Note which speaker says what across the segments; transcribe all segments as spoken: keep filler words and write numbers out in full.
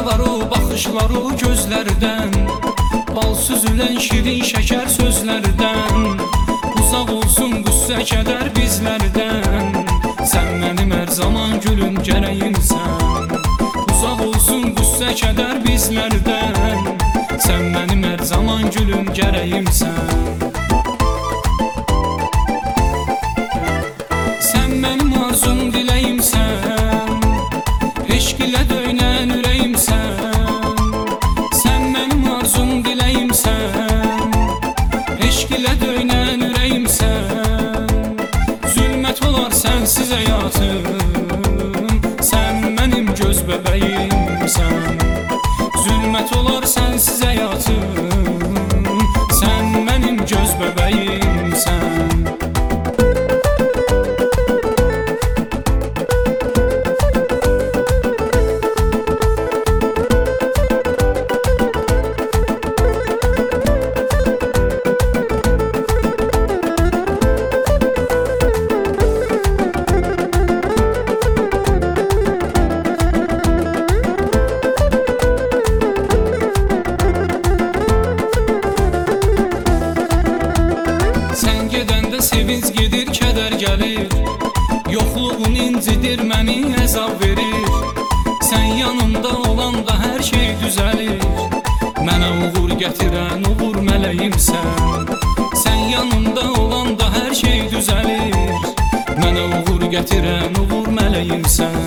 Speaker 1: var o baxışlar o gözlərdən, bal süzülən şirin şəkər sözlərdən. Uzaq olsun qüssə kədər bizlərdən, sən mənim hər zaman gülüm gərəyimsən. Uzaq olsun qüssə kədər bizlərdən, sən mənim hər zaman gülüm gərəyimsən. Sən mənim arzum diləyimsən, eşq ilə döynən ürəyimsən. Sən mənim arzum diləyimsən, eşq ilə döynən ürəyimsən. Zülmət olar sənsiz həyatım, sən mənim göz bəbəyimsən. Zülmət olar sənsiz həyatım, sən mənim göz bəbəyimsən. Sevinç gedir, kədər gəlir, yoxluğun incidir, məni əzab verir. Sən yanımda olanda hər şey düzəlir, mənə uğur gətirən uğur mələyimsən. Sən yanımda olanda hər şey düzəlir, mənə uğur gətirən uğur mələyimsən.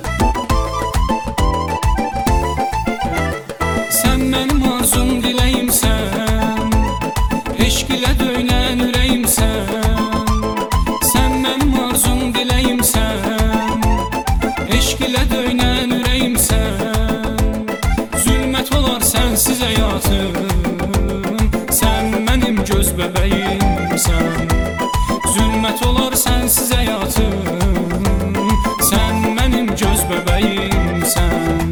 Speaker 1: Sən mənim arzum diləyimsən, eşq ilə döynən ürəyimsən. Sənsiz həyatım, sən mənim göz bəbəyimsən. Zülmət olar sənsiz həyatım, sən mənim göz bəbəyimsən.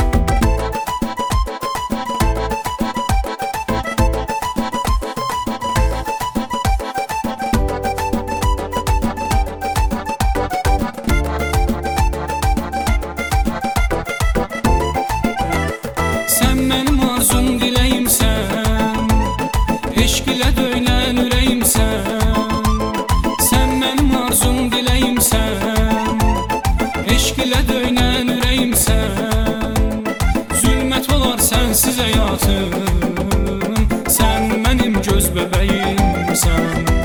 Speaker 1: Eşq ilə döynən ürəyimsən, sən mənim arzum diləyimsən. Eşq ilə döynən ürəyimsən, zülmət olar sənsiz həyatım, sən mənim göz bəbəyimsən.